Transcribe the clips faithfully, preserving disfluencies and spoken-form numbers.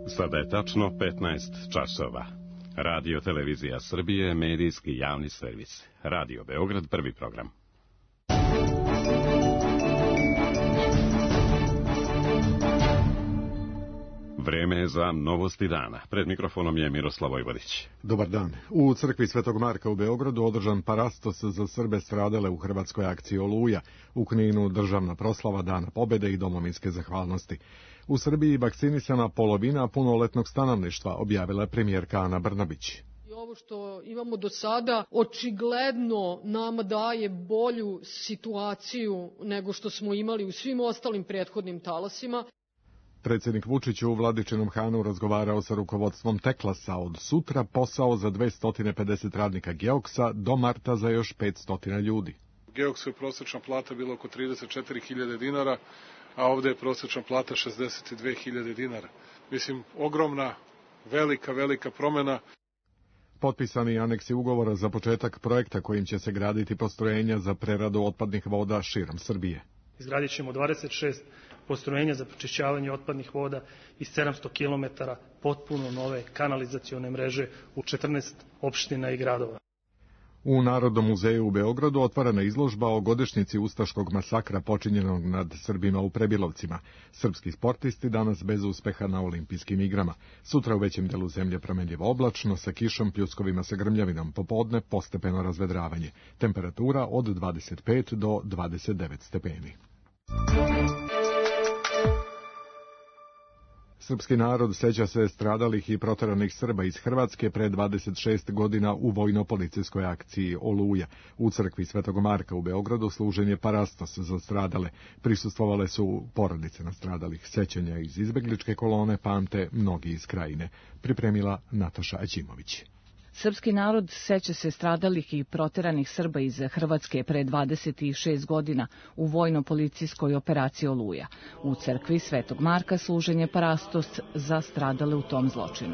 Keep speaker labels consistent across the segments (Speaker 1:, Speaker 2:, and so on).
Speaker 1: Sada je tačno petnaest časova. Radio Televizija Srbije, medijski javni servis. Radio Beograd, prvi program. Vreme je za novosti dana. Pred mikrofonom je Miroslav Vojvodić.
Speaker 2: Dobar dan. U crkvi Svetog Marka u Beogradu održan parastos za Srbe stradale u hrvatskoj akciji Oluja. U Kninu državna proslava Dana pobede i domovinske zahvalnosti. U Srbiji vakcinisana polovina punoletnog stanovništva, objavila je premijerka Ana Brnabić.
Speaker 3: Ovo što imamo do sada očigledno nama daje bolju situaciju nego što smo imali u svim ostalim prethodnim talasima.
Speaker 2: Predsjednik Vučić u Vladičinom Hanu razgovarao sa rukovodstvom Teklasa. Od sutra posao za dvesta pedeset radnika Geoksa, do marta za još petsto ljudi.
Speaker 4: Geoksu je prosječna plata bila oko trideset četiri hiljade dinara, a ovdje je prosječna plata šezdeset dve hiljade dinara. Mislim, ogromna, velika, velika promjena.
Speaker 2: Potpisani aneksi ugovora za početak projekta kojim će se graditi postrojenja za preradu otpadnih voda širom Srbije.
Speaker 5: Izgradit ćemo dvadeset šest postrojenja za pročišćavanje otpadnih voda iz sedamsto kilometara potpuno nove kanalizacione mreže u četrnaest opština i gradova.
Speaker 2: U Narodnom muzeju u Beogradu otvorena izložba o godišnjici ustaškog masakra počinjenog nad Srbima u Prebilovcima. Srpski sportisti danas bez uspeha na olimpijskim igrama. Sutra u većem delu zemlje promenljivo oblačno, sa kišom, pljuskovima sa grmljavinom. Popodne postepeno razvedravanje. Temperatura od dvadeset pet do dvadeset devet stepeni. Srpski narod seća se stradalih i proteranih Srba iz Hrvatske pre dvadeset šest godina u vojno-policijskoj akciji Oluja. U crkvi Svetog Marka u Beogradu služen je parastos za stradale. Prisustvovale su porodice nastradalih. Sećanja iz izbegličke kolone pamte mnogi iz Krajine. Pripremila Nataša Aćimović.
Speaker 6: Srpski narod seća se stradalih i proteranih Srba iz Hrvatske pre dvadeset šest godina u vojno-policijskoj operaciji Oluja. U crkvi Svetog Marka služen je parastos za stradale u tom zločinu.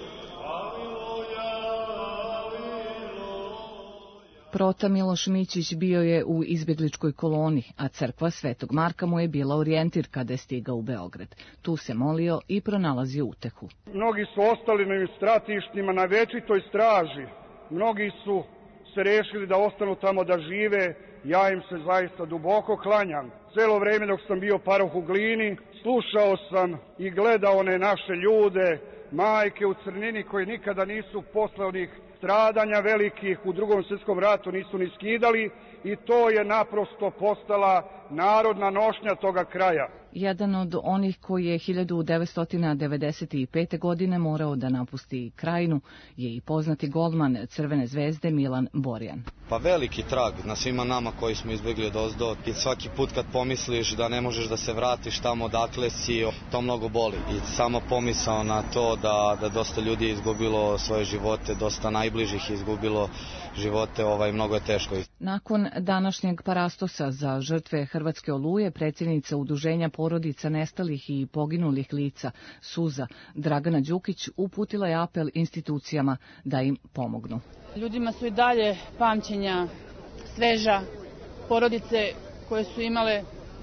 Speaker 6: Prota Miloš Mićić bio je u izbjegličkoj koloni, a crkva Svetog Marka mu je bila orijentir kada je stigao u Beograd. Tu se molio i pronalazio utehu.
Speaker 7: Mnogi su ostali na stratištima na večitoj straži. Mnogi su se rešili da ostanu tamo da žive. Ja im se zaista duboko klanjam. Celo vreme dok sam bio paroh u Glini, slušao sam i gledao one naše ljude, majke u crnini koji nikada nisu posle onih stradanja velikih u Drugom svjetskom ratu nisu ni skidali i to je naprosto postala narodna nošnja toga kraja.
Speaker 6: Jedan od onih koji je hiljadu devetsto devedeset pete. godine morao da napusti Krajinu je i poznati golman Crvene zvezde Milan Borjan.
Speaker 8: Pa veliki trag na svima nama koji smo izbjegli odozdo i svaki put kad pomisliš da ne možeš da se vratiš tamo odakle si, to mnogo boli. I samo pomisao na to da, da dosta ljudi je izgubilo svoje živote, dosta najbližih je izgubilo živote, ovaj, mnogo je teško.
Speaker 6: Nakon današnjeg parastosa za žrtve Hrvatske Oluje, predsjednica Udruženja porodica nestalih i poginulih lica Suza Dragana Đukić uputila je apel institucijama da im pomognu.
Speaker 9: Ljudima su i dalje pamćenja sveža, porodice koje su imale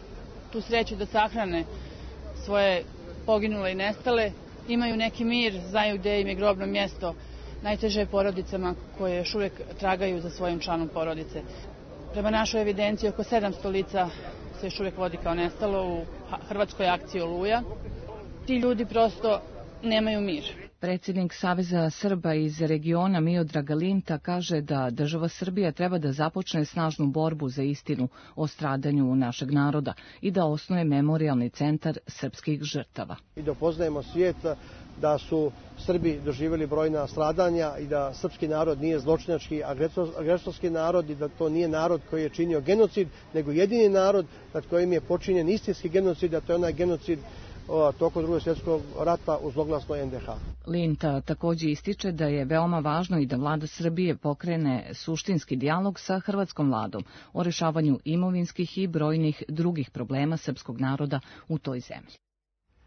Speaker 9: tu sreću da sahrane svoje poginule i nestale, imaju neki mir, znaju gde im je grobno mjesto. Najteže je porodicama koje još uvijek tragaju za svojim članom porodice. Prema našoj evidenciji oko sedamsto lica se još uvijek vodi kao nestalo u hrvatskoj akciji Oluja. Ti ljudi prosto nemaju mir.
Speaker 6: Predsjednik Saveza Srba iz regiona Miodrag Linta kaže da država Srbija treba da započne snažnu borbu za istinu o stradanju našeg naroda i da osnuje memorijalni centar srpskih žrtava.
Speaker 10: I da upoznajemo svijet da su Srbi doživjeli brojna stradanja i da srpski narod nije zločinački agresorski narod i da to nije narod koji je činio genocid, nego jedini narod nad kojim je počinjen istinski genocid, a to je onaj genocid tokom Drugog svjetskog rata u zloglasnoj en de ha.
Speaker 6: Linta također ističe da je veoma važno i da vlada Srbije pokrene suštinski dijalog sa hrvatskom vladom o rešavanju imovinskih i brojnih drugih problema srpskog naroda u toj zemlji.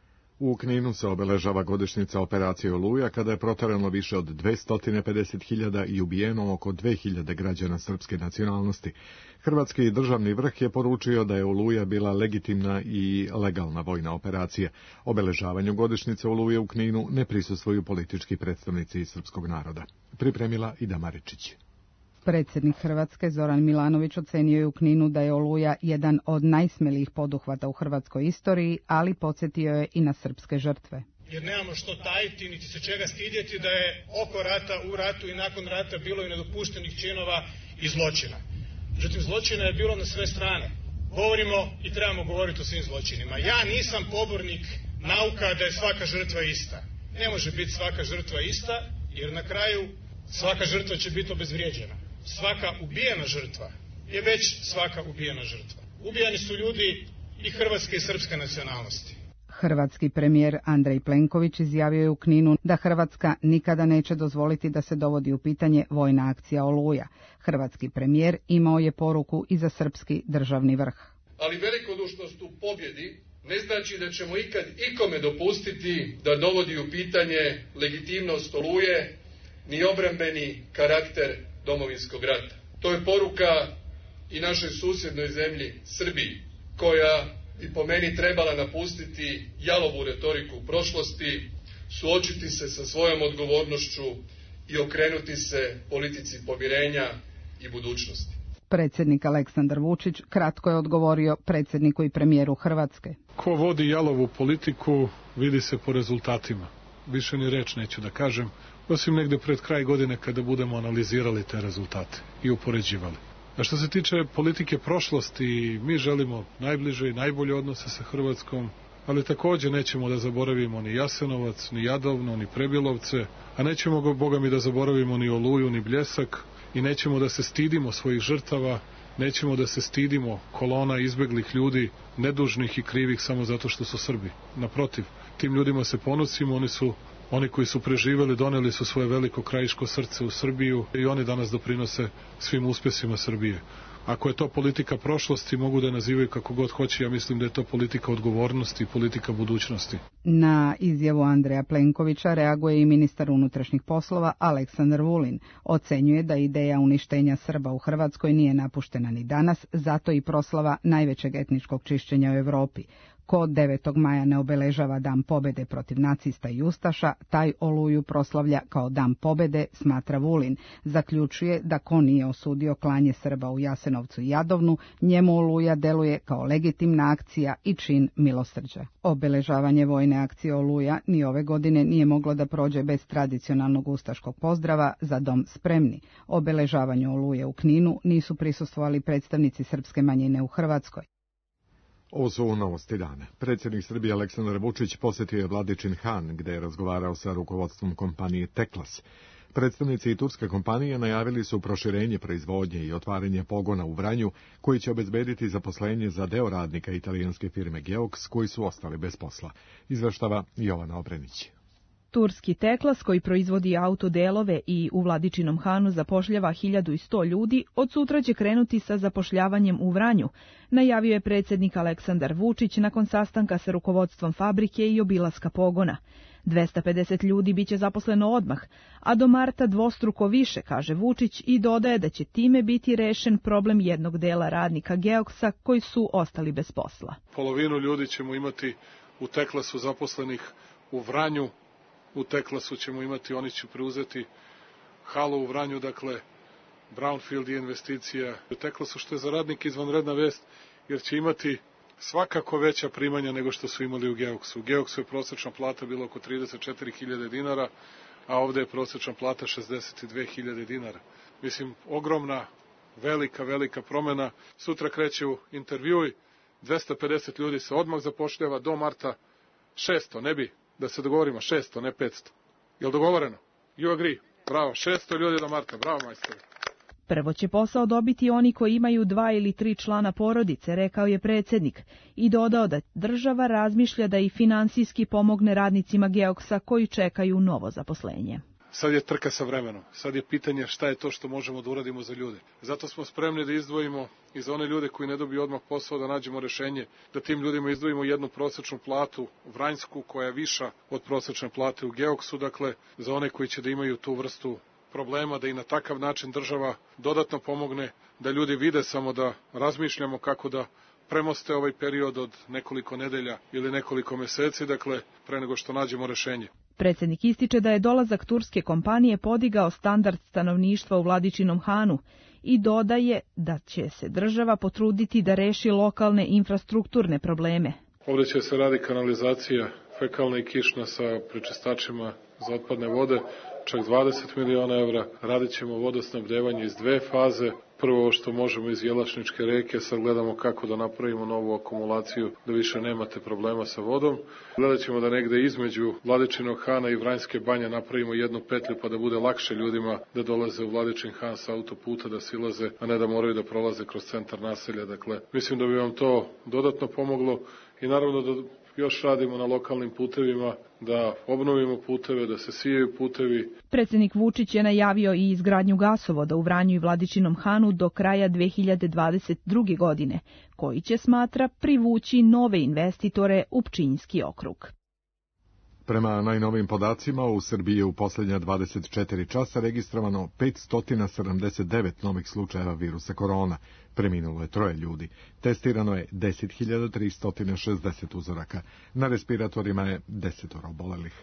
Speaker 2: U Kninu se obeležava godišnjica operacije Oluja, kada je proterano više od dvesta pedeset hiljada i ubijeno oko dve hiljade građana srpske nacionalnosti. Hrvatski državni vrh je poručio da je Oluja bila legitimna i legalna vojna operacija. Obeležavanju godišnjice Oluje u Kninu ne prisustvuju politički predstavnici srpskog naroda. Pripremila Ida Maričić.
Speaker 11: Predsjednik Hrvatske Zoran Milanović ocenio je u Kninu da je Oluja jedan od najsmelijih poduhvata u hrvatskoj istoriji, ali podsjetio je i na srpske žrtve.
Speaker 12: Jer nemamo što tajiti, niti se čega stidjeti da je oko rata, u ratu i nakon rata bilo i nedopuštenih činova i zločina. Međutim, zločina je bilo na sve strane. Govorimo i trebamo govoriti o svim zločinima. Ja nisam pobornik nauka da je svaka žrtva ista. Ne može biti svaka žrtva ista, jer na kraju svaka žrtva će biti obezvrijeđena. Svaka ubijena žrtva je već svaka ubijena žrtva. Ubijani su ljudi i hrvatske i srpske nacionalnosti.
Speaker 11: Hrvatski premijer Andrej Plenković izjavio je u Kninu da Hrvatska nikada neće dozvoliti da se dovodi u pitanje vojna akcija Oluja. Hrvatski premijer imao je poruku i za srpski državni vrh.
Speaker 13: Ali velikodušnost u pobjedi ne znači da ćemo ikad ikome dopustiti da dovodi u pitanje legitimnost Oluje ni obrambeni karakter Domovinskog rata. To je poruka i našoj susjednoj zemlji Srbiji, koja bi po meni trebala napustiti jalovu retoriku prošlosti, suočiti se sa svojom odgovornošću i okrenuti se politici pomirenja i budućnosti.
Speaker 11: Predsjednik Aleksandar Vučić kratko je odgovorio predsjedniku i premijeru Hrvatske.
Speaker 4: Ko vodi jalovu politiku vidi se po rezultatima. Više ni reč neću da kažem, osim negde pred kraj godine kada budemo analizirali te rezultate i upoređivali. A što se tiče politike prošlosti, mi želimo najbliže i najbolje odnose sa Hrvatskom, ali također nećemo da zaboravimo ni Jasenovac, ni Jadovno, ni Prebilovce, a nećemo ga, Boga mi, da zaboravimo ni Oluju, ni Bljesak, i nećemo da se stidimo svojih žrtava, nećemo da se stidimo kolona izbeglih ljudi, nedužnih i krivih samo zato što su Srbi. Naprotiv, tim ljudima se ponosimo, oni su Oni koji su preživeli doneli su svoje veliko krajiško srce u Srbiju i oni danas doprinose svim uspjesima Srbije. Ako je to politika prošlosti, mogu da nazivaju kako god hoće, ja mislim da je to politika odgovornosti i politika budućnosti.
Speaker 11: Na izjavu Andreja Plenkovića reaguje i ministar unutrašnjih poslova Aleksandar Vulin. Ocenjuje da ideja uništenja Srba u Hrvatskoj nije napuštena ni danas, zato i proslava najvećeg etničkog čišćenja u Europi. Ko devetog maja ne obeležava Dan pobjede protiv nacista i ustaša, taj Oluju proslavlja kao Dan pobjede, smatra Vulin. Zaključuje da ko nije osudio klanje Srba u Jasenovcu i Jadovnu, njemu Oluja deluje kao legitimna akcija i čin milosrđa. Obeležavanje vojne akcije Oluja ni ove godine nije moglo da prođe bez tradicionalnog ustaškog pozdrava Za dom spremni. Obeležavanju Oluje u Kninu nisu prisustvovali predstavnici srpske manjine u Hrvatskoj.
Speaker 2: Ovo su novosti dana. Predsjednik Srbije Aleksandar Vučić posjetio je Vladičin Han, gdje je razgovarao sa rukovodstvom kompanije Teklas. Predstavnici i turske kompanije najavili su proširenje proizvodnje i otvaranje pogona u Vranju, koji će obezbediti zaposlenje za deo radnika italijanske firme Geox, koji su ostali bez posla. Izveštava Jovana Obrenić.
Speaker 14: Turski Teklas, koji proizvodi autodelove i u Vladičinom Hanu zapošljava hiljadu sto ljudi, od sutra će krenuti sa zapošljavanjem u Vranju, najavio je predsjednik Aleksandar Vučić nakon sastanka sa rukovodstvom fabrike i obilaska pogona. dvesta pedeset ljudi biće zaposleno odmah, a do marta dvostruko više, kaže Vučić, i dodaje da će time biti rešen problem jednog dela radnika Geoksa koji su ostali bez posla.
Speaker 4: Polovinu ljudi ćemo imati u Teklasu zaposlenih u Vranju. U Teklasu ćemo imati, oni će preuzeti halu u Vranju, dakle brownfield je investicija u Teklasu, što je za radnike izvanredna vest, jer će imati svakako veća primanja nego što su imali u Geoksu. U Geoksu je prosječna plata bila oko trideset četiri hiljade dinara, a ovdje je prosječna plata šezdeset dve hiljade dinara. Mislim, ogromna, velika, velika promjena. Sutra kreće u intervjuj, dvesta pedeset ljudi se odmah zapošljava, do marta šesto, ne bi, da se dogovorimo, šesto, ne petsto. Je li dogovoreno? You agree? Bravo, šesto ljudi do marta, bravo majstori.
Speaker 14: Prvo će posao dobiti oni koji imaju dva ili tri člana porodice, rekao je predsjednik, i dodao da država razmišlja da i finansijski pomogne radnicima Geoksa koji čekaju novo zaposlenje.
Speaker 4: Sad je trka sa vremenom. Sad je pitanje šta je to što možemo da uradimo za ljude. Zato smo spremni da izdvojimo i za one ljude koji ne dobiju odmah posao da nađemo rešenje, da tim ljudima izdvojimo jednu prosečnu platu Vranjsku koja je viša od prosečne plate u Geoksu, dakle za one koji će da imaju tu vrstu problema, da i na takav način država dodatno pomogne, da ljudi vide samo da razmišljamo kako da premoste ovaj period od nekoliko nedelja ili nekoliko meseci, dakle pre nego što nađemo rešenje.
Speaker 14: Predsjednik ističe da je dolazak turske kompanije podigao standard stanovništva u Vladičinom Hanu i dodaje da će se država potruditi da reši lokalne infrastrukturne probleme.
Speaker 4: Ovdje će se radi kanalizacija fekalna i kišna sa prečistačima za otpadne vode, čak dvadeset miliona evra. Radit ćemo vodosnabdevanje iz dve faze. Prvo što možemo iz Jelačničke reke, sad gledamo kako da napravimo novu akumulaciju, da više nemate problema sa vodom. Gledat ćemo da negde između Vladičinog Hana i Vranjske banje napravimo jednu petlju pa da bude lakše ljudima da dolaze u Vladičin Han sa autoputa, da silaze, a ne da moraju da prolaze kroz centar naselja. Dakle, mislim da bi vam to dodatno pomoglo i naravno da još radimo na lokalnim putevima, da obnovimo puteve, da se sijaju putevi.
Speaker 14: Predsjednik Vučić je najavio i izgradnju gasovoda u Vranju i Vladičinom Hanu do kraja dve hiljade dvadeset druge. godine, koji će, smatra, privući nove investitore u Pčinjski okrug.
Speaker 2: Prema najnovim podacima, u Srbiji je u posljednja dvadeset četiri časa registrovano petsto sedamdeset devet novih slučajeva virusa korona. Preminulo je troje ljudi. Testirano je deset hiljada tristo šezdeset uzoraka. Na respiratorima je desetoro obolelih.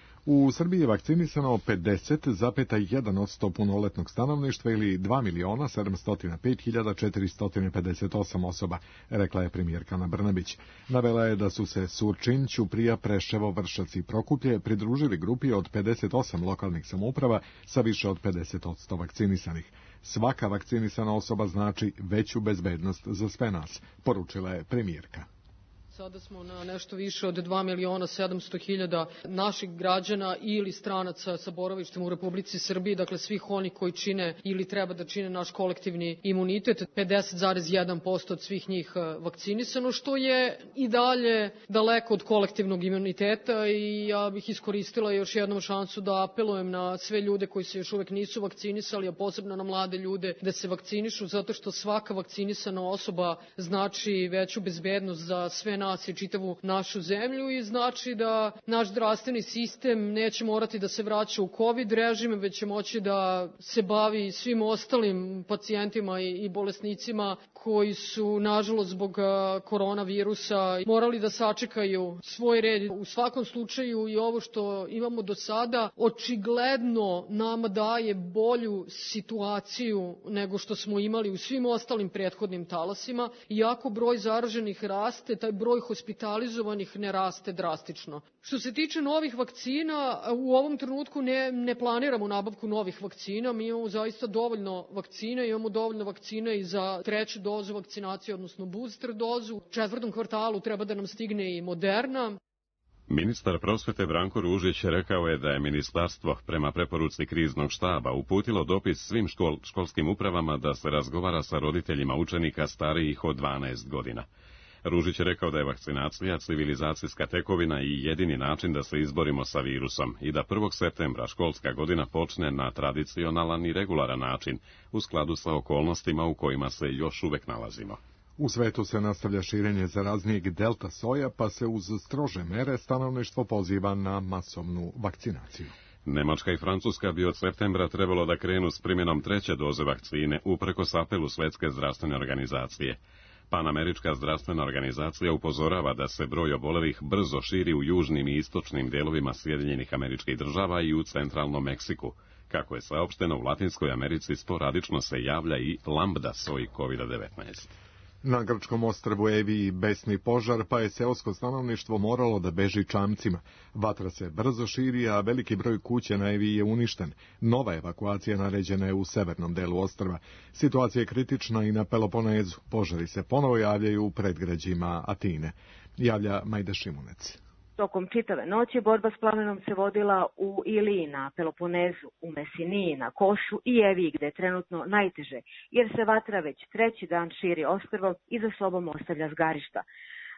Speaker 2: U Srbiji je vakcinisano pedeset zarez jedan posto punoletnog stanovništva ili dva miliona sedamsto pet hiljada četiristo pedeset osam osoba, rekla je premijerka Ana Brnabić. Navela je da su se Surčin, Ćuprija, Preševo, Vršac i Prokuplje pridružili grupi od pedeset osam lokalnih samouprava sa više od pedeset posto vakcinisanih. Svaka vakcinisana osoba znači veću bezbednost za sve nas, poručila je premijerka.
Speaker 3: Sada smo na nešto više od dva miliona sedamsto hiljada naših građana ili stranaca sa boravištem u Republici Srbiji, dakle svih oni koji čine ili treba da čine naš kolektivni imunitet, pedeset zarez jedan posto od svih njih vakcinisano, što je i dalje daleko od kolektivnog imuniteta i ja bih iskoristila još jednom šansu da apelujem na sve ljude koji se još uvek nisu vakcinisali, a posebno na mlade ljude da se vakcinišu, zato što svaka vakcinisana osoba znači veću bezbednost za sve nas i čitavu našu zemlju i znači da naš zdravstveni sistem neće morati da se vraća u COVID režim, već će moći da se bavi svim ostalim pacijentima i bolesnicima koji su, nažalost, zbog koronavirusa morali da sačekaju svoj red. U svakom slučaju i ovo što imamo do sada očigledno nama daje bolju situaciju nego što smo imali u svim ostalim prethodnim talasima. Iako broj zaraženih raste, taj broj hospitalizovanih ne raste drastično. Što se tiče novih vakcina, u ovom trenutku ne, ne planiramo nabavku novih vakcina. Mi imamo zaista dovoljno vakcina, imamo dovoljno vakcina i za treću dozu vakcinacije, odnosno booster dozu. U četvrtom kvartalu treba da nam stigne i Moderna.
Speaker 1: Ministar prosvete Branko Ružić rekao je da je ministarstvo prema preporuci kriznog štaba uputilo dopis svim škol, školskim upravama da se razgovara sa roditeljima učenika starijih od dvanaest godina. Ružić je rekao da je vakcinacija civilizacijska tekovina i jedini način da se izborimo sa virusom i da prvog septembra školska godina počne na tradicionalan i regularan način u skladu sa okolnostima u kojima se još uvek nalazimo.
Speaker 2: U svetu se nastavlja širenje zaraznijeg delta soja, pa se uz strože mere stanovništvo poziva na masovnu vakcinaciju.
Speaker 1: Nemačka i Francuska bi od septembra trebalo da krenu s primjenom treće doze vakcine uprkos apelu Svetske zdravstvene organizacije. Panamerička zdravstvena organizacija upozorava da se broj obolelih brzo širi u južnim i istočnim delovima Sjedinjenih Američkih Država i u centralnom Meksiku. Kako je saopšteno, u Latinskoj Americi sporadično se javlja i lambda soj kovid devetnaest.
Speaker 2: Na grčkom ostrvu Evi besni požar, pa je seosko stanovništvo moralo da beži čamcima. Vatra se brzo širi, a veliki broj kuća na Evi je uništen. Nova evakuacija naređena je u severnom delu ostrva. Situacija je kritična i na Peloponezu. Požari se ponovo javljaju u predgrađima Atine. Javlja Majda Šimunec.
Speaker 15: Tokom čitave noći borba s plamenom se vodila u Iliji, na Peloponezu, u Mesiniji, na Košu i Eviji, gde je trenutno najteže, jer se vatra već treći dan širi ostrvom i za sobom ostavlja zgarišta.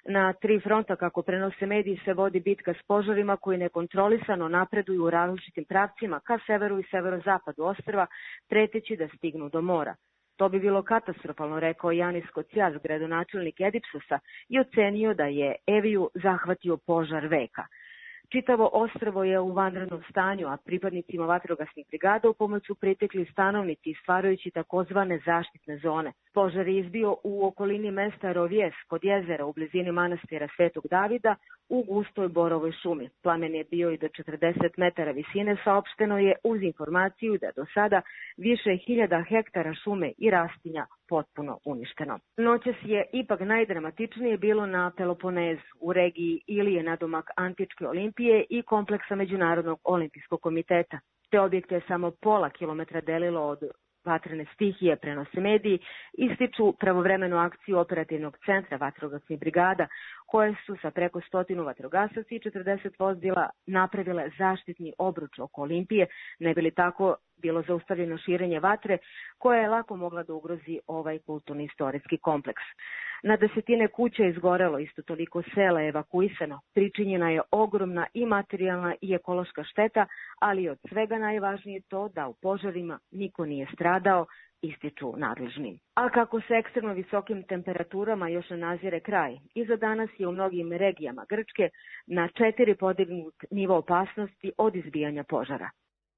Speaker 15: Na tri fronta, kako prenose mediji, se vodi bitka s požarima koji nekontrolisano napreduju u različitim pravcima ka severu i severozapadu ostrva, preteći da stignu do mora. To bi bilo katastrofalno, rekao Janis Kocijaš, gradonačelnik Edipsosa, i ocenio da je Eviju zahvatio požar veka. Čitavo ostrvo je u vanrednom stanju, a pripadnicima vatrogasnih brigada u pomoć su pritekli stanovnici, stvarajući takozvane zaštitne zone. Požar je izbio u okolini mesta Rovjes kod jezera u blizini manastira Svetog Davida u gustoj borovoj šumi. Plamen je bio i do četrdeset metara visine, saopšteno je uz informaciju da do sada više hiljada hektara šume i rastinja potpuno uništeno. Noćas je ipak najdramatičnije bilo na Peloponezu, u regiji Ilije, nadomak Antičke olimpije i kompleksa Međunarodnog olimpijskog komiteta. Te objekte je samo pola kilometra delilo od vatrene stihije, prenose mediji, ističu pravovremenu akciju operativnog centra vatrogasnih brigada, koje su sa preko stotinu vatrogasaca i četrdeset vozila napravile zaštitni obruč oko Olimpije, ne bi li tako bilo zaustavljeno širenje vatre, koja je lako mogla da ugrozi ovaj kulturni istorijski kompleks. Na desetine kuća je izgorelo, isto toliko sela je evakuisano. Pričinjena je ogromna i materijalna i ekološka šteta, ali od svega najvažnije to da u požarima niko nije stradao, ističu nadležni. A kako se ekstremno visokim temperaturama još ne nazire kraj, i za danas je u mnogim regijama Grčke na četiri podignut nivo opasnosti od izbijanja požara.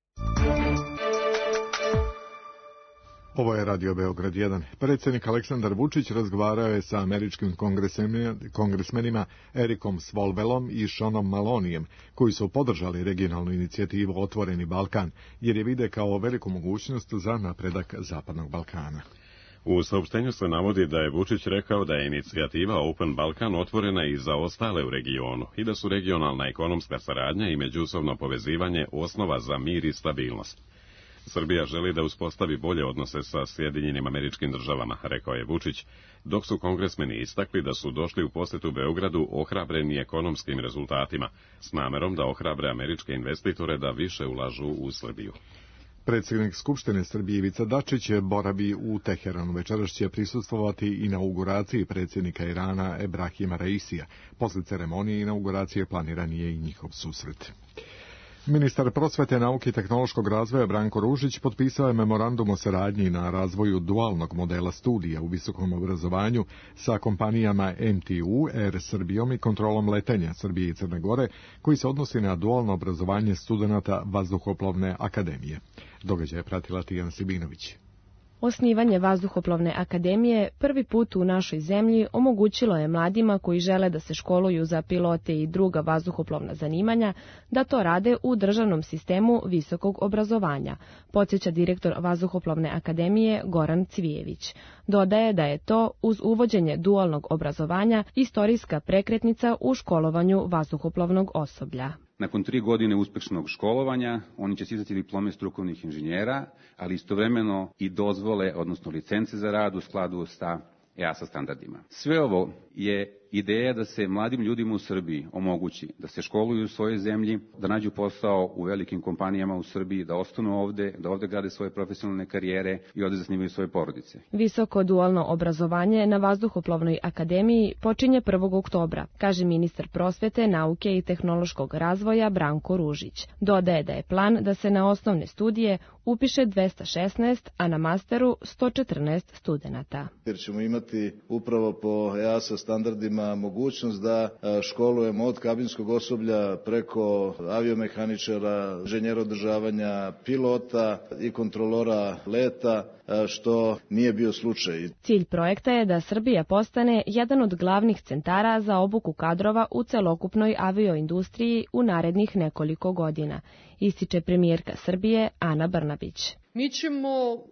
Speaker 2: Ovo je Radio Beograd jedan. Predsjednik Aleksandar Vučić razgovarao je sa američkim kongresmenima Erikom Swalwellom i Seanom Malonijem, koji su podržali regionalnu inicijativu Otvoreni Balkan, jer je vide kao veliku mogućnost za napredak Zapadnog Balkana.
Speaker 1: U saopštenju se navodi da je Vučić rekao da je inicijativa Open Balkan otvorena i za ostale u regionu i da su regionalna ekonomska saradnja i međusobno povezivanje osnova za mir i stabilnost. Srbija želi da uspostavi bolje odnose sa Sjedinjenim Američkim Državama, rekao je Vučić, dok su kongresmeni istakli da su došli u posetu Beogradu ohrabreni ekonomskim rezultatima, s namerom da ohrabre američke investitore da više ulažu u Srbiju.
Speaker 2: Predsjednik Skupštine Srbije Ivica Dačić boravi u Teheranu. Večeras će prisustvovati inauguraciji predsjednika Irana Ebrahima Raisija. Posle ceremonije inauguracije planiran je i njihov susret. Ministar prosvete, nauke i tehnološkog razvoja Branko Ružić potpisao je memorandum o saradnji na razvoju dualnog modela studija u visokom obrazovanju sa kompanijama M T U, Air Srbijom i Kontrolom letenja Srbije i Crne Gore, koji se odnosi na dualno obrazovanje studenata Vazduhoplovne akademije. Događaj je pratila Tijana Sibinović.
Speaker 16: Osnivanje Vazduhoplovne akademije prvi put u našoj zemlji omogućilo je mladima koji žele da se školuju za pilote i druga vazduhoplovna zanimanja da to rade u državnom sistemu visokog obrazovanja, podsjeća direktor Vazduhoplovne akademije Goran Cvijević. Dodaje da je to, uz uvođenje dualnog obrazovanja, istorijska prekretnica u školovanju vazduhoplovnog osoblja.
Speaker 17: Nakon tri godine uspešnog školovanja, oni će stizati diplome strukovnih inženjera, ali istovremeno i dozvole, odnosno licence za rad u skladu sa E A S A standardima. Sve ovo je ideja da se mladim ljudima u Srbiji omogući da se školuju u svojoj zemlji, da nađu posao u velikim kompanijama u Srbiji, da ostanu ovde, da ovde grade svoje profesionalne karijere i ovde zasnivaju svoje porodice.
Speaker 16: Visoko dualno obrazovanje na Vazduhoplovnoj akademiji počinje prvog oktobra, kaže ministar prosvete, nauke i tehnološkog razvoja Branko Ružić. Dodaje da je plan da se na osnovne studije upiše dvesta šesnaest, a na masteru sto četrnaest studenata.
Speaker 18: Jer ćemo imati upravo po E A S A standardima mogućnost da školujemo od kabinskog osoblja preko aviomehaničara, inženjera održavanja, pilota i kontrolora leta, što nije bio slučaj.
Speaker 16: Cilj projekta je da Srbija postane jedan od glavnih centara za obuku kadrova u celokupnoj avioindustriji u narednih nekoliko godina, ističe premijerka Srbije Ana Brnabić.
Speaker 3: Mi ćemo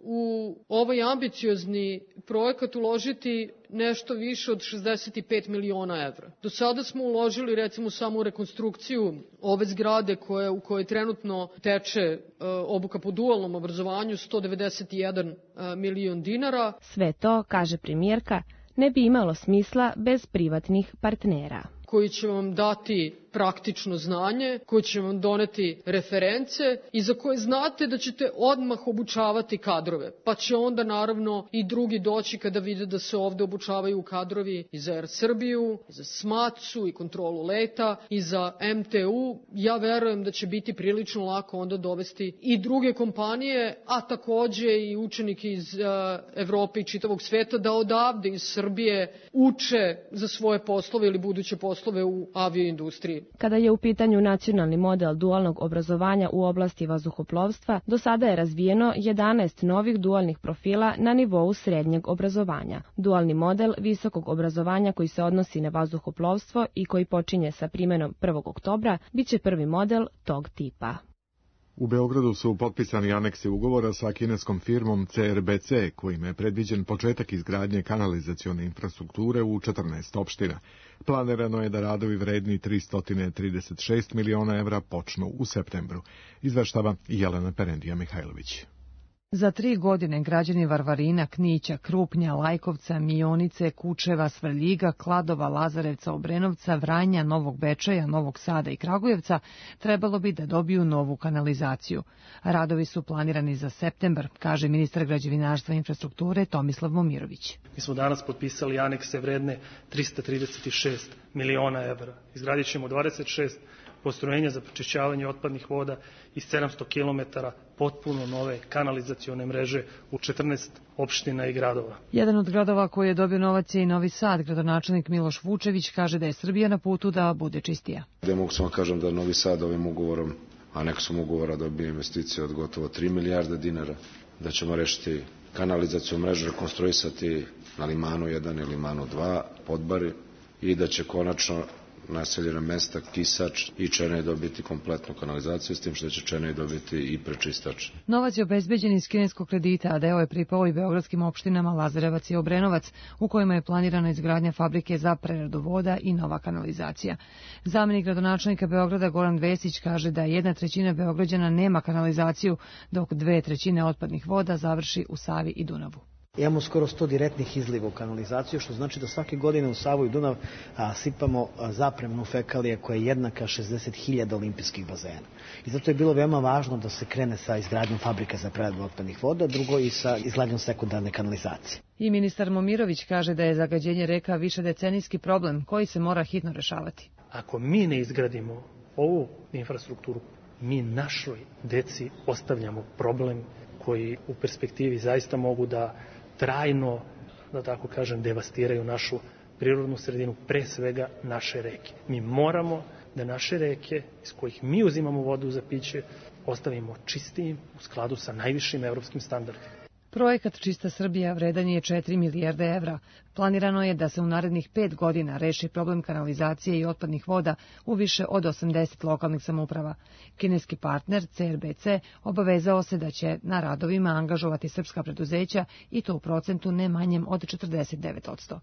Speaker 3: u ovaj ambiciozni projekat uložiti nešto više od šezdeset pet miliona evra. Do sada smo uložili recimo samo u rekonstrukciju ove zgrade koje, u kojoj trenutno teče e, obuka po dualnom obrazovanju sto devedeset jedan milion dinara.
Speaker 16: Sve to, kaže premijerka, ne bi imalo smisla bez privatnih partnera,
Speaker 3: koji će vam dati praktično znanje, koje će vam doneti reference i za koje znate da ćete odmah obučavati kadrove. Pa će onda naravno i drugi doći kada vide da se ovde obučavaju kadrovi i za Er Srbiju, i za Smacu, i kontrolu leta, i za em te u. Ja verujem da će biti prilično lako onda dovesti i druge kompanije, a takođe i učenike iz uh, Evrope i čitavog sveta da odavde iz Srbije uče za svoje poslove ili buduće poslove u avioindustriji.
Speaker 16: Kada je u pitanju nacionalni model dualnog obrazovanja u oblasti vazduhoplovstva, do sada je razvijeno jedanaest novih dualnih profila na nivou srednjeg obrazovanja. Dualni model visokog obrazovanja koji se odnosi na vazduhoplovstvo i koji počinje sa primenom prvog oktobra biće prvi model tog tipa.
Speaker 2: U Beogradu su potpisani aneksi ugovora sa kineskom firmom ce er be ce, kojim je predviđen početak izgradnje kanalizacione infrastrukture u četrnaest opština. Planirano je da radovi vredni tristo trideset šest miliona evra počnu u septembru, izveštava Jelena Perendija-Mihajlović.
Speaker 19: Za tri godine građani Varvarina, Knića, Krupnja, Lajkovca, Mionice, Kučeva, Svrljiga, Kladova, Lazarevca, Obrenovca, Vranja, Novog Bečeja, Novog Sada i Kragujevca trebalo bi da dobiju novu kanalizaciju. Radovi su planirani za septembar, kaže ministar građevinarstva i infrastrukture Tomislav Momirović.
Speaker 5: Mi smo danas potpisali anekse vredne tristo trideset šest miliona evra. Izgradit ćemo dvadeset šest postrojenja za pročišćavanje otpadnih voda i sedamsto kilometara potpuno nove kanalizacione mreže u četrnaest opština i gradova.
Speaker 19: Jedan od gradova koji je dobio novac je i Novi Sad. Gradonačelnik Miloš Vučević kaže da je Srbija na putu da bude čistija.
Speaker 20: Ja mogu samo kažem da Novi Sad ovim ugovorom, aneksom ugovora, dobije investicije od gotovo tri milijarde dinara, da ćemo rešiti kanalizaciju mrežu, rekonstruisati na Limanu jedan i Limanu dva podbari i da će konačno naseljena mesta Kisač i Čenej dobiti kompletnu kanalizaciju, s tim što će Čenej dobiti i prečistač.
Speaker 19: Novac je obezbeđen iz kineskog kredita, a deo je pripao i beogradskim opštinama Lazarevac i Obrenovac, u kojima je planirana izgradnja fabrike za preradu voda i nova kanalizacija. Zamenik gradonačelnika Beograda Goran Vesić kaže da jedna trećina Beograđana nema kanalizaciju, dok dve trećine otpadnih voda završi u Savi i Dunavu.
Speaker 21: Imamo skoro sto direktnih izliva u kanalizaciju, što znači da svake godine u Savu i Dunav a, sipamo a, zapremnu fekalije koja je jednaka šezdeset hiljada olimpijskih bazena. I zato je bilo veoma važno da se krene sa izgradnjom fabrika za preradu otpadnih voda, drugo i sa izgradnjom sekundarne kanalizacije.
Speaker 19: I ministar Momirović kaže da je zagađenje reka višedecenijski problem koji se mora hitno rešavati.
Speaker 5: Ako mi ne izgradimo ovu infrastrukturu, mi našoj deci ostavljamo problem koji u perspektivi zaista mogu da trajno, da tako kažem, devastiraju našu prirodnu sredinu, pre svega naše reke. Mi moramo da naše reke, iz kojih mi uzimamo vodu za piće, ostavimo čistijim u skladu sa najvišim evropskim standardima.
Speaker 19: Projekat Čista Srbija vredan je četiri milijarde evra. Planirano je da se u narednih pet godina reši problem kanalizacije i otpadnih voda u više od osamdeset lokalnih samouprava. Kineski partner ce er be ce obavezao se da će na radovima angažovati srpska preduzeća i to u procentu ne manjem od četrdeset devet posto.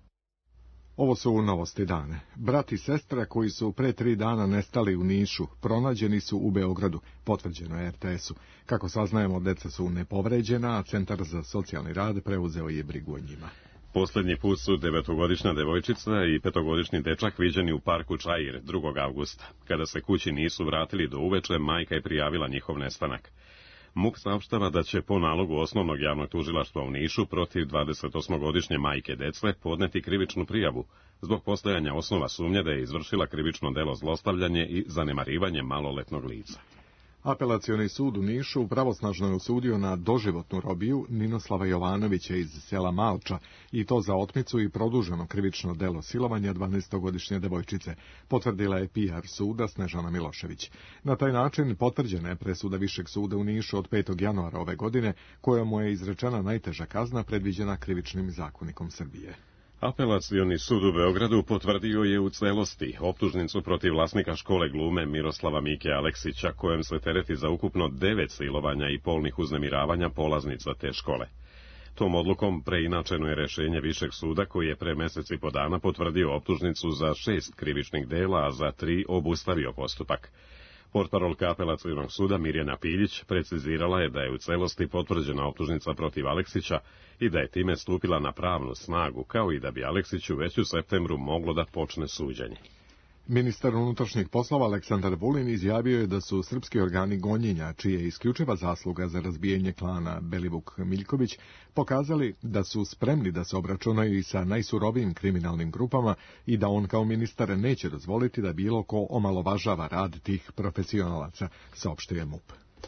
Speaker 2: Ovo su novosti dane. Brat i sestra koji su pre tri dana nestali u Nišu, pronađeni su u Beogradu, potvrđeno je er te esu. Kako saznajemo, deca su nepovređena, a Centar za socijalni rad preuzeo je brigu o njima.
Speaker 1: Poslednji put su devetogodišnja devojčica i petogodišnji dečak viđeni u parku Čair drugog avgusta. Kada se kući nisu vratili do uveče, majka je prijavila njihov nestanak. MUP saopštava da će po nalogu osnovnog javnog tužilaštva u Nišu protiv dvadesetosmogodišnje majke dece podneti krivičnu prijavu zbog postojanja osnova sumnje da je izvršila krivično delo zlostavljanje i zanemarivanje maloletnog lica.
Speaker 2: Apelacioni sud u Nišu pravosnažno je osudio na doživotnu robiju Ninoslava Jovanovića iz sela Malča i to za otmicu i produženo krivično delo silovanja dvanaestogodišnje devojčice, potvrdila je pi ar suda Snežana Milošević. Na taj način potvrđena je presuda Višeg suda u Nišu od petog januara ove godine, kojom je izrečena najteža kazna predviđena Krivičnim zakonikom Srbije.
Speaker 1: Apelacioni sud u Beogradu potvrdio je u celosti optužnicu protiv vlasnika škole glume Miroslava Mike Aleksića, kojem se tereti za ukupno devet silovanja i polnih uznemiravanja polaznica te škole. Tom odlukom preinačeno je rešenje Višeg suda koji je pre mesec i po dana potvrdio optužnicu za šest krivičnih dela, a za tri obustavio postupak. Portparolka Apelacionog suda Mirjana Piljić precizirala je da je u celosti potvrđena optužnica protiv Aleksića i da je time stupila na pravnu snagu, kao i da bi Aleksiću već u septembru moglo da počne suđenje.
Speaker 2: Ministar unutrašnjih poslova Aleksandar Vulin izjavio je da su srpski organi gonjenja, čija je isključiva zasluga za razbijanje klana Belivuk Miljković, pokazali da su spremni da se obračunaju i sa najsurovijim kriminalnim grupama i da on kao ministar neće dozvoliti da bilo ko omalovažava rad tih profesionalaca, saopštio MUP.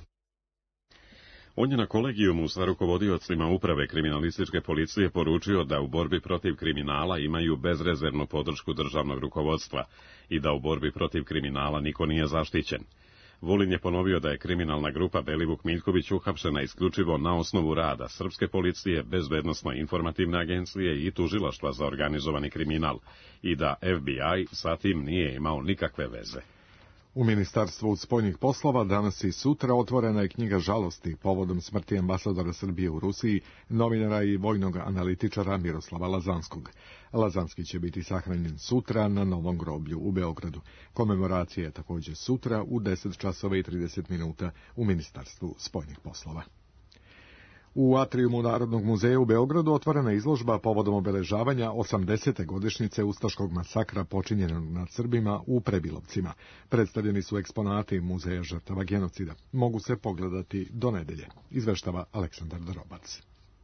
Speaker 1: On je na kolegijumu sa rukovodiocima uprave kriminalističke policije poručio da u borbi protiv kriminala imaju bezrezervnu podršku državnog rukovodstva i da u borbi protiv kriminala niko nije zaštićen. Vulin je ponovio da je kriminalna grupa Belivuk Miljković uhapšena isključivo na osnovu rada srpske policije, bezbednosno-informativne agencije i tužilaštva za organizovani kriminal i da F B I sa tim nije imao nikakve veze.
Speaker 2: U Ministarstvu spoljnih poslova danas i sutra otvorena je knjiga žalosti povodom smrti ambasadora Srbije u Rusiji, novinara i vojnog analitičara Miroslava Lazanskog. Lazanski će biti sahranjen sutra na Novom groblju u Beogradu. Komemoracija je također sutra u deset časova i trideset minuta u Ministarstvu spoljnih poslova. U atrijumu Narodnog muzeja u Beogradu otvorena izložba povodom obeležavanja osamdesete godišnjice ustaškog masakra počinjenog nad Srbima u Prebilovcima. Predstavljeni su eksponati Muzeja žrtava genocida. Mogu se pogledati do nedelje, izveštava Aleksandar Darobac.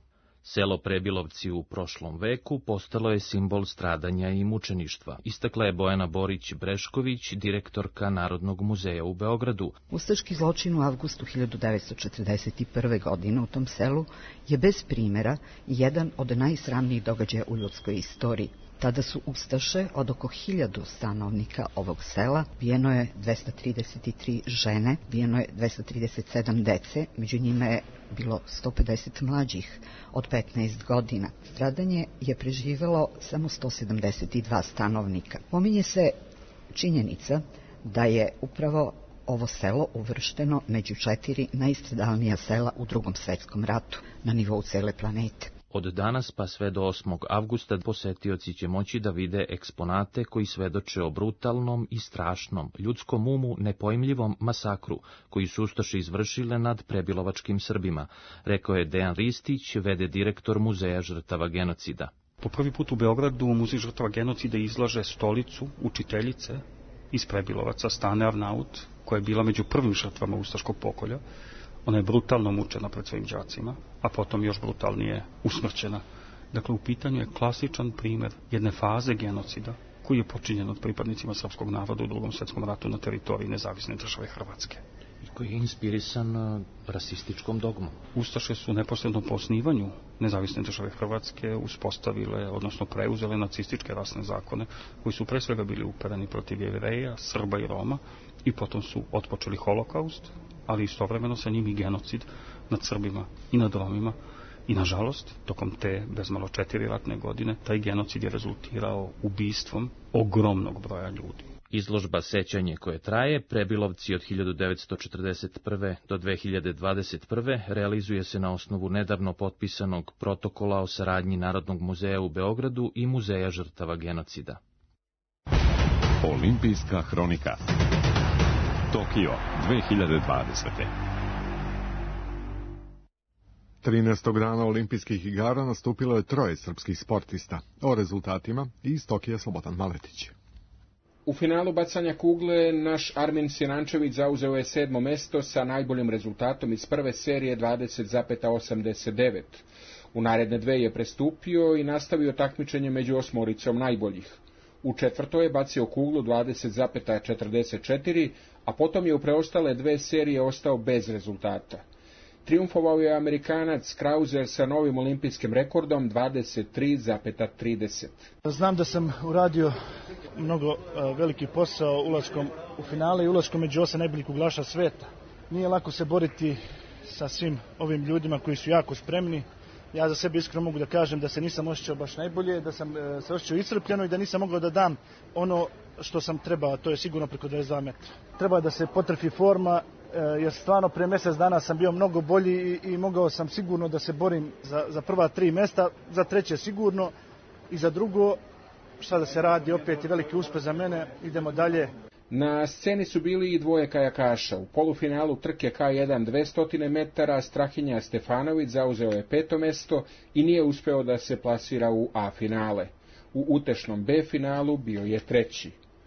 Speaker 7: Selo Prebilovci u prošlom veku postalo je simbol stradanja i mučeništva, istakla je Bojana Borić-Brešković, direktorka Narodnog muzeja u Beogradu.
Speaker 22: Ustaški zločin u avgustu hiljadu devetsto četrdeset prve. godine u tom selu je bez primjera jedan od najsramnijih događaja u ljudskoj istoriji. Tada su ustaše od oko hiljadu stanovnika ovog sela, bijeno je dvesta trideset tri žene, bijeno je dvesta trideset sedam dece, među njima je bilo sto pedeset mlađih od petnaest godina. Stradanje je preživelo samo sto sedamdeset dva stanovnika. Pominje se činjenica da je upravo ovo selo uvršteno među četiri najstradalnija sela u Drugom svetskom ratu na nivou cele planete.
Speaker 7: Od danas pa sve do osmog avgusta posetioci će moći da vide eksponate koji svedoče o brutalnom i strašnom, ljudskom umu nepojmljivom masakru koji su ustaše izvršile nad prebilovačkim Srbima, rekao je Dejan Ristić, vede direktor Muzeja žrtava genocida.
Speaker 23: Po prvi put u Beogradu Muzej žrtava genocida izlaže stolicu učiteljice iz Prebilovaca, Stane Arnaut, koja je bila među prvim žrtvama ustaškog pokolja. Ona je brutalno mučena pred svojim đacima, a potom još brutalnije usmrćena. Dakle, u pitanju je klasičan primjer jedne faze genocida koji je počinjen od pripadnicima srpskog naroda u Drugom svetskom ratu na teritoriji nezavisne države Hrvatske.
Speaker 7: Koji je inspirisan rasističkom dogmom.
Speaker 23: Ustaše su neposredno po osnivanju nezavisne države Hrvatske uspostavile, odnosno preuzele nacističke rasne zakone, koji su pre svega bili upereni protiv Jevreja, Srba i Roma, i potom su otpočeli holokaust, ali istovremeno sa njim i genocid nad Srbima i nad Romima. I nažalost, tokom te bezmalo četiri ratne godine, taj genocid je rezultirao ubistvom ogromnog broja ljudi.
Speaker 7: Izložba Sećanje koje traje, Prebilovci od hiljadu devetsto četrdeset prve. do dve hiljade dvadeset prve. realizuje se na osnovu nedavno potpisanog protokola o saradnji Narodnog muzeja u Beogradu i Muzeja žrtava genocida.
Speaker 1: Olimpijska hronika. Tokio dve hiljade dvadesete.
Speaker 2: trinaestog dana olimpijskih igara nastupilo je troje srpskih sportista. O rezultatima iz Tokija Slobodan Maletić.
Speaker 24: U finalu bacanja kugle naš Armin Sinančević zauzeo je sedmo mesto sa najboljim rezultatom iz prve serije dvadeset zarez osamdeset devet. U naredne dve je prestupio i nastavio takmičenje među osmoricom najboljih. U četvrtoj je bacio kuglu dvadeset zarez četrdeset četiri, a potom je u preostale dve serije ostao bez rezultata. Triumfovao je Amerikanac Krauser sa novim olimpijskim rekordom dvadeset tri zarez trideset.
Speaker 25: Znam da sam uradio mnogo uh, veliki posao ulaskom u finale i ulaskom među osam najboljih kuglaša sveta. Nije lako se boriti sa svim ovim ljudima koji su jako spremni. Ja za sebe iskreno mogu da kažem da se nisam osjećao baš najbolje, da sam uh, se osjećao iscrpljeno i da nisam mogao da dam ono što sam trebao, to je sigurno preko dvadeset dva metra. Treba da se potrfi forma, jer stvarno pre mjesec dana sam bio mnogo bolji i, i mogao sam sigurno da se borim za, za prva tri mjesta, za treće sigurno i za drugo, šta da se radi, opet je veliki uspeh za mene, idemo dalje.
Speaker 24: Na sceni su bili i dvoje kajakaša. U polufinalu trke K jedan dvesta metara Strahinja Stefanović zauzeo je peto mesto i nije uspeo da se plasira u A finale. U utešnom B finalu bio je treći.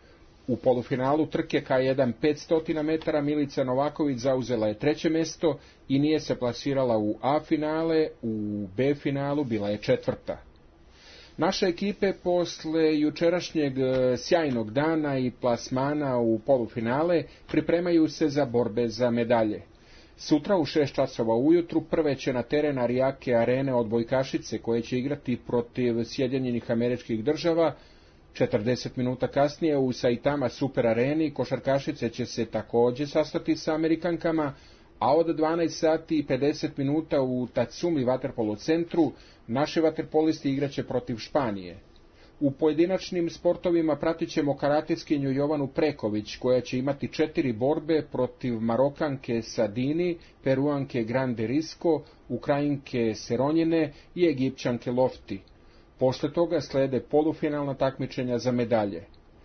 Speaker 24: U polufinalu trke K jedan petsto metara Milica Novaković zauzela je treće mesto i nije se plasirala u A finale, u B finalu bila je četvrta. Naše ekipe posle jučerašnjeg sjajnog dana i plasmana u polufinale pripremaju se za borbe za medalje. Sutra u šest časova ujutru prve će na teren Arijake arene odbojkašice koje će igrati protiv Sjedinjenih Američkih Država. četrdeset minuta kasnije u Saitama Super areni košarkašice će se također sastati sa Amerikankama, a od dvanaest sati i pedeset minuta u Tatsumi vaterpolo centru naši vaterpolisti igraće protiv Španije. U pojedinačnim sportovima pratit ćemo karateskinju Jovanu Preković, koja će imati četiri borbe protiv Marokanke Sadini, Peruanke Grande Risco, Ukrajinke Seronjine i Egipćanke Lofti. Posle toga slede polufinalna takmičenja za medalje.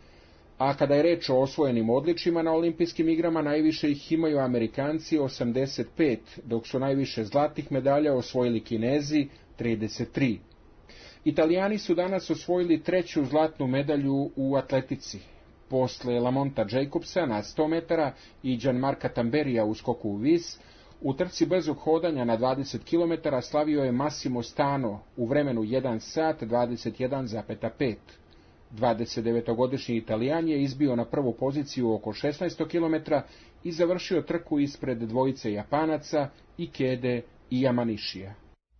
Speaker 24: A kada je reč o osvojenim odličjima na olimpijskim igrama, najviše ih imaju Amerikanci osamdeset pet, dok su najviše zlatih medalja osvojili Kinezi trideset tri. Italijani su danas osvojili treću zlatnu medalju u atletici. Posle Lamonta Jacobsa na sto metara i Gianmarca Tamberija u skoku u vis, u trci brzog hodanja na dvadeset kilometara slavio je Massimo Stano u vremenu jedan sat dvadeset jedan zarez pet. dvadesetdevetogodišnji Italijan je izbio na prvu poziciju oko šesnaest kilometara i završio trku ispred dvojice Japanaca Ikede i Yamanishija.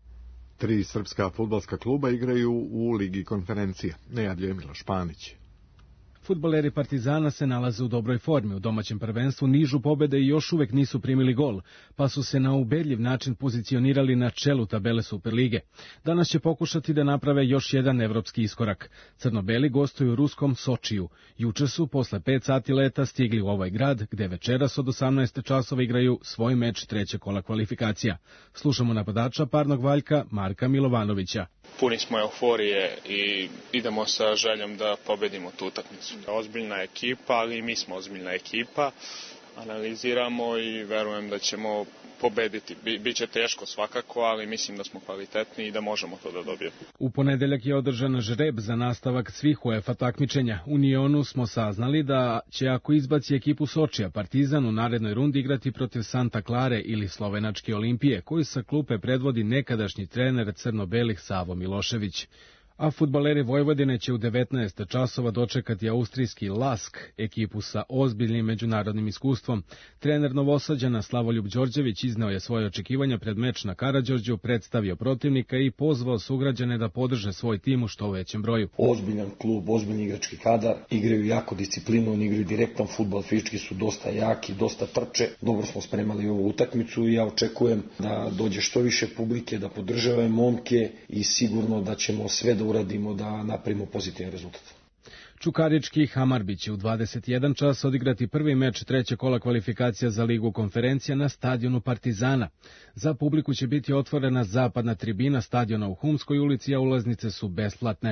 Speaker 2: Tri srpska fudbalska kluba igraju u Ligi konferencije, najavljuje Miloš Panić.
Speaker 6: Fudbaleri Partizana se nalaze u dobroj formi, u domaćem prvenstvu nižu pobede i još uvek nisu primili gol, pa su se na ubedljiv način pozicionirali na čelu tabele Superlige. Danas će pokušati da naprave još jedan evropski iskorak. Crno-beli gostuju u ruskom Sočiju. Juče su posle pet sati leta stigli u ovaj grad, gde večeras od osamnaest časova igraju svoj meč treće kola kvalifikacija. Slušamo napadača parnog valjka Marka Milovanovića.
Speaker 8: Puni smo euforije i idemo sa željom da pobedimo tu utakmicu. Ozbiljna ekipa, ali i mi smo ozbiljna ekipa. Analiziramo i verujem da ćemo pobediti. Biće teško svakako, ali mislim da smo kvalitetni i da možemo to da dobijemo.
Speaker 6: U ponedeljak je održan žreb za nastavak svih UEFA takmičenja. U Nionu smo saznali da će, ako izbaci ekipu Sočija, Partizan u narednoj rundi igrati protiv Santa Klare ili slovenačke Olimpije, koji sa klupe predvodi nekadašnji trener crno-belih Savo Milošević. A fudbaleri Vojvodine će u devetnaest časova dočekati austrijski Lask, ekipu sa ozbiljnim međunarodnim iskustvom. Trener Novosađana Slavoljub Đorđević izneo je svoje očekivanja pred meč na Karađorđu, predstavio protivnika i pozvao sugrađane da podrže svoj tim u što većem broju.
Speaker 9: Ozbiljan klub, ozbiljni igrački kadar, igraju jako disciplinovano, igraju direktan fudbal, fizički su dosta jaki, dosta trče. Dobro smo spremali ovu utakmicu i ja očekujem da dođe što više publike, da podržave momke i sigurno da ćemo sve da uradimo da napravimo pozitivan rezultat.
Speaker 6: Čukarički Hamarbi će u dvadeset jedan čas odigrati prvi meč treće kola kvalifikacija za Ligu konferencija na stadionu Partizana. Za publiku će biti otvorena zapadna tribina stadiona u Humskoj ulici, a ulaznice su besplatne.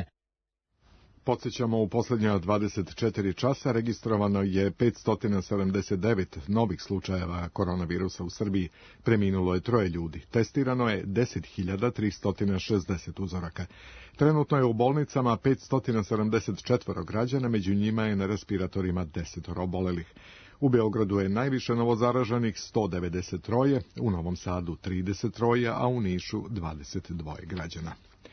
Speaker 2: Podsjećamo, u posljednja dvadeset četiri časa registrovano je petsto sedamdeset devet novih slučajeva koronavirusa u Srbiji. Preminulo je troje ljudi. Testirano je deset hiljada tristo šezdeset uzoraka. Trenutno je u bolnicama petsto sedamdeset četiri građana, među njima je na respiratorima deset obolelih. U Beogradu je najviše novozaraženih sto devedeset tri, u Novom Sadu trideset tri, a u Nišu dvadeset dva građana.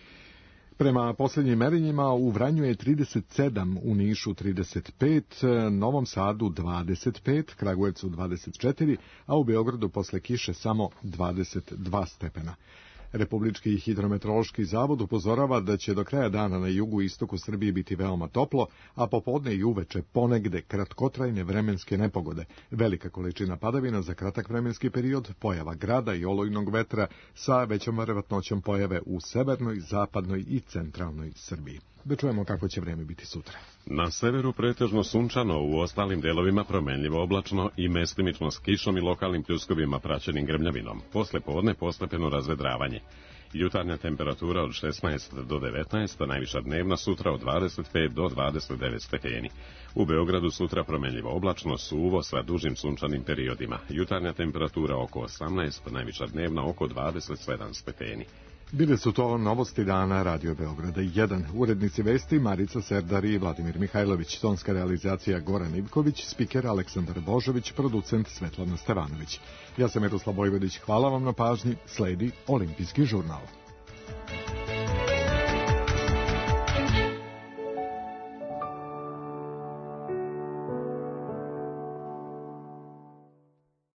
Speaker 2: Prema posljednjim merenjima u Vranju je trideset sedam, u Nišu trideset pet, Novom Sadu dvadeset pet, Kragujevcu dvadeset četiri, a u Beogradu posle kiše samo dvadeset dva stepena. Republički hidrometeorološki zavod upozorava da će do kraja dana na jugu i istoku Srbije biti veoma toplo, a popodne i uveče ponegde kratkotrajne vremenske nepogode, velika količina padavina za kratak vremenski period, pojava grada i olujnog vetra sa većom verovatnoćom pojave u severnoj, zapadnoj i centralnoj Srbiji. Da čujemo kako će vreme biti sutra.
Speaker 1: Na severu pretežno sunčano, u ostalim delovima promenljivo oblačno i mestimično s kišom i lokalnim pljuskovima praćenim grmljavinom. Posle podne postepeno razvedravanje. Jutarnja temperatura od šesnaest do devetnaest, a najviša dnevna sutra od dvadeset pet do dvadeset devet stepeni. U Beogradu sutra promenljivo oblačno, suvo sa dužim sunčanim periodima. Jutarnja temperatura oko osamnaest, najviša dnevna oko dvadeset sedam stepeni.
Speaker 2: Bile su to novosti dana Radio Beograda jedan. Urednici vesti Marica Serdar i Vladimir Mihajlović, tonska realizacija Goran Ivković, spiker Aleksandar Božović, producent Svetlana Stevanović. Ja sam Miroslav Vojvodić, hvala vam na pažnji, sledi Olimpijski žurnal.